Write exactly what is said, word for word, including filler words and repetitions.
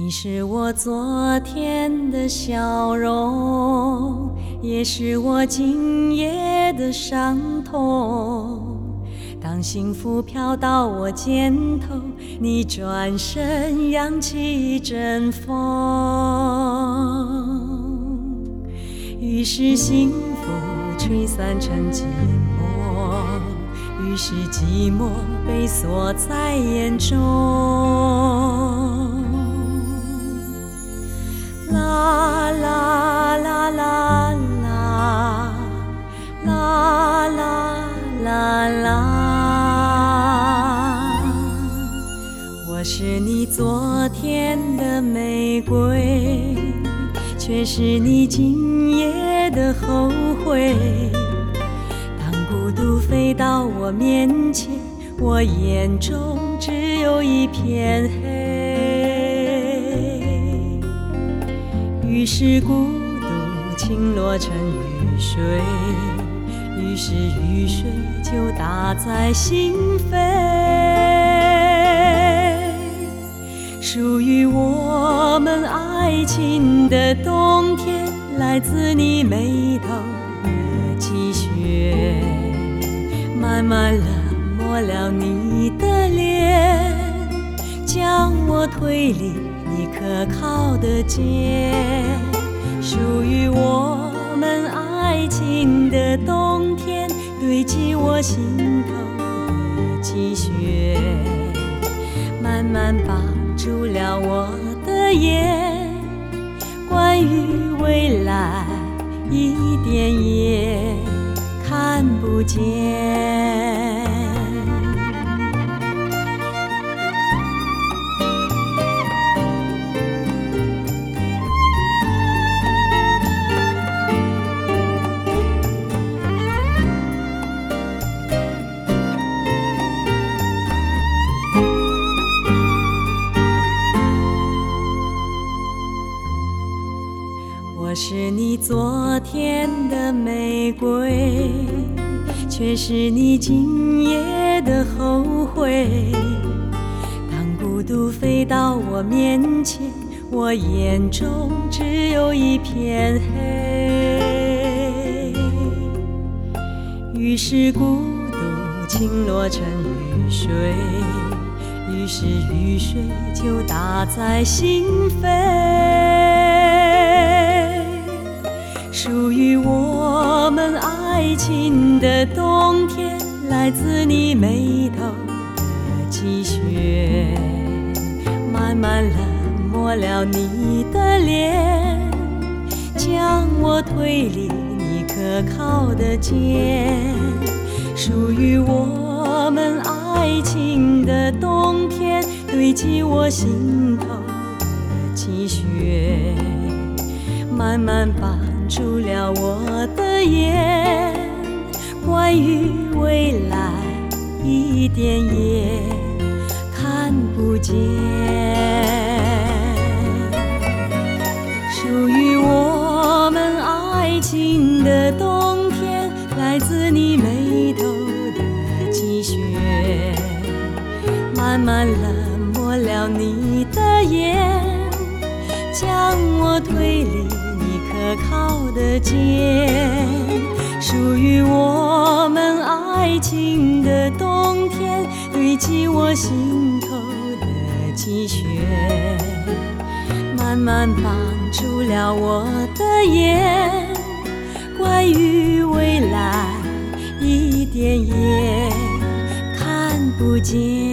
你是我昨天的笑容，也是我今夜的伤痛。当幸福飘到我肩头，你转身扬起一阵风，于是幸福吹散成寂寞，于是寂寞被锁在眼中。啦啦啦啦啦啦啦啦啦，我是你昨天的玫瑰，却是你今夜的后悔。当孤独飞到我面前，我眼中只有一片黑，于是孤独倾落成雨水，于是雨水就打在心扉。属于我们爱情的冬天，来自你眉头的积雪，慢慢冷漠了你的脸，将我推离你可靠的肩。属于我们爱情的冬天，堆积我心头的积雪，慢慢绑住了我的眼，关于未来一点也看不见。我是你昨天的玫瑰，却是你今夜的后悔。当孤独飞到我面前，我眼中只有一片黑，于是孤独倾落成雨水，于是雨水就打在心扉。属于我们爱情的冬天，来自你眉头的积雪，慢慢冷漠了你的脸，将我推离你可靠的肩。属于我们爱情的冬天，堆积我心头的积雪，慢慢绑住了我的眼，关于未来一点也看不见。属于我们爱情的冬天，来自你眉头的积雪，慢慢冷漠了你的眼，将我推离可靠的肩。属于我们爱情的冬天，堆积我心头的积雪，慢慢绑住了我的眼，关于未来一点也看不见。